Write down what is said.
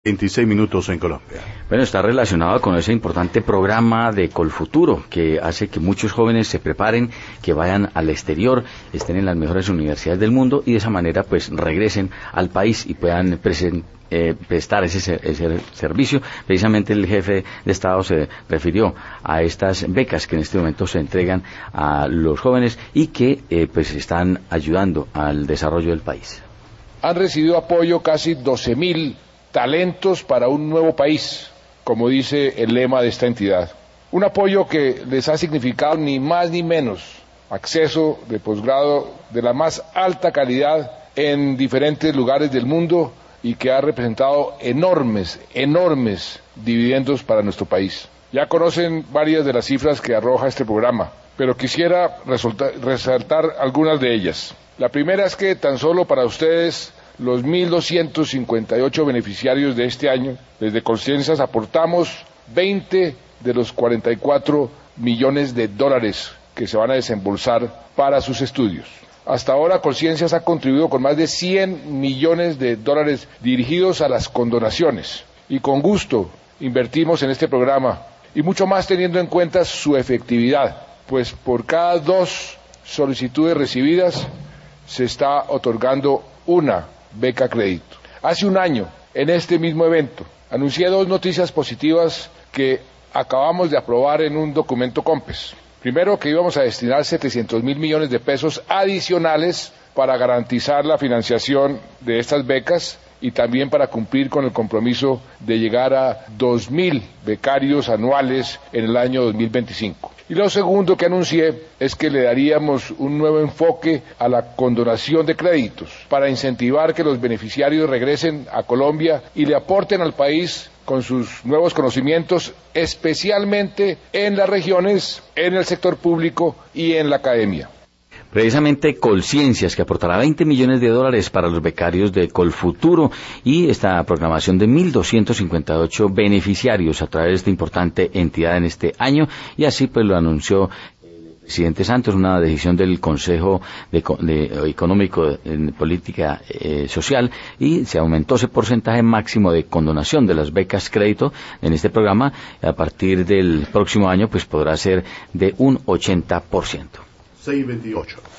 26 minutos en Colombia. Bueno, está relacionado con ese importante programa de Colfuturo, que hace que muchos jóvenes se preparen, que vayan al exterior, estén en las mejores universidades del mundo y de esa manera pues regresen al país y puedan prestar ese servicio. Precisamente el jefe de Estado se refirió a estas becas que en este momento se entregan a los jóvenes y que pues están ayudando al desarrollo del país. Han recibido apoyo casi 12.000 talentos para un nuevo país, como dice el lema de esta entidad. Un apoyo que les ha significado ni más ni menos acceso de posgrado de la más alta calidad en diferentes lugares del mundo y que ha representado enormes dividendos para nuestro país. Ya conocen varias de las cifras que arroja este programa, pero quisiera resaltar algunas de ellas. La primera es que tan solo para ustedes, los 1.258 beneficiarios de este año, desde Colciencias aportamos 20 de los 44 millones de dólares que se van a desembolsar para sus estudios. Hasta ahora Colciencias ha contribuido con más de 100 millones de dólares dirigidos a las condonaciones y con gusto invertimos en este programa y mucho más teniendo en cuenta su efectividad, pues por cada 2 solicitudes recibidas se está otorgando una beca crédito. Hace un año, en este mismo evento, anuncié 2 noticias positivas que acabamos de aprobar en un documento COMPES. Primero, que íbamos a destinar 700.000 millones de pesos adicionales para garantizar la financiación de estas becas y también para cumplir con el compromiso de llegar a 2.000 becarios anuales en el año 2025. Y lo segundo que anuncié es que le daríamos un nuevo enfoque a la condonación de créditos para incentivar que los beneficiarios regresen a Colombia y le aporten al país con sus nuevos conocimientos, especialmente en las regiones, en el sector público y en la academia. Precisamente Colciencias, que aportará 20 millones de dólares para los becarios de Colfuturo y esta programación de 1.258 beneficiarios a través de esta importante entidad en este año, y así pues lo anunció el presidente Santos, una decisión del Consejo Económico en Política Social, y se aumentó ese porcentaje máximo de condonación de las becas crédito en este programa. A partir del próximo año pues podrá ser de un 80%. 6:28.